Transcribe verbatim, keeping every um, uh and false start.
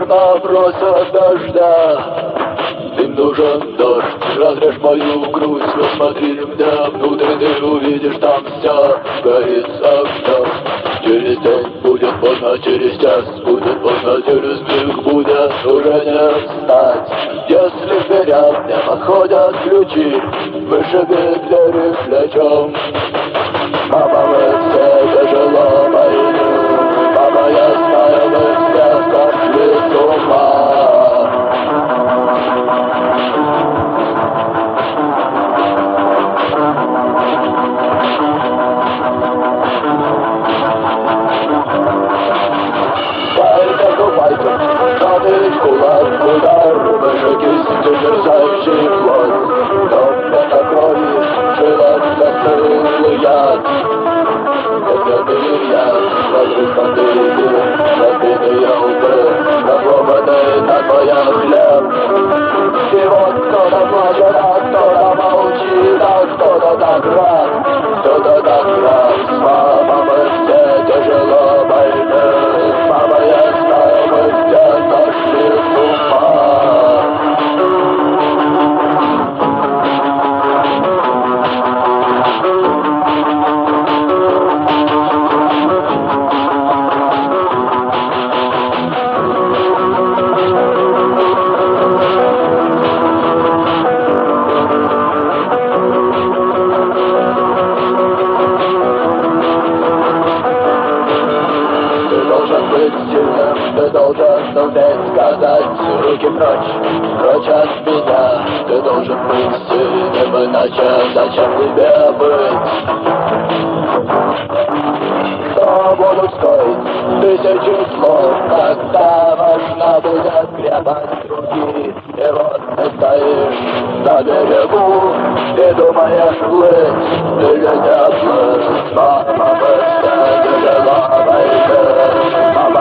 зерна просят дождя. Им нужен дождь, разрежь мою грусть, посмотри мне внутрь, ты увидишь, там вся горит огнем. Через день будет поздно, через час будет поздно, через миг будет уже не встать. Если в дверях не подходят ключи, вышиби двери плечом. Мама, вы все тяжело больны, мама, я знаю, вы все сошли с ума. Кулак, удар, выше кисти, терзающий плоть. Дом это крови, желать застыл яд. Ответный яд, разрыв бандиты, разбитые лбы, насломанный на твоя хлеб. И вот кто-то плачет, а кто-то молчит, а кто-то так рад, кто-то так рад. Мама, мы все тяжело больны, мама, я знаю, мы все сошли с ума. Ты должен уметь сказать руки прочь, прочь от меня. Ты должен быть сильным, иначе зачем тебе быть? Что будут стоить тысячи слов, когда важна будет крепость руки? И вот ты стоишь на берегу и думаешь плыть или не плыть. Мама, мы все тяжело войны.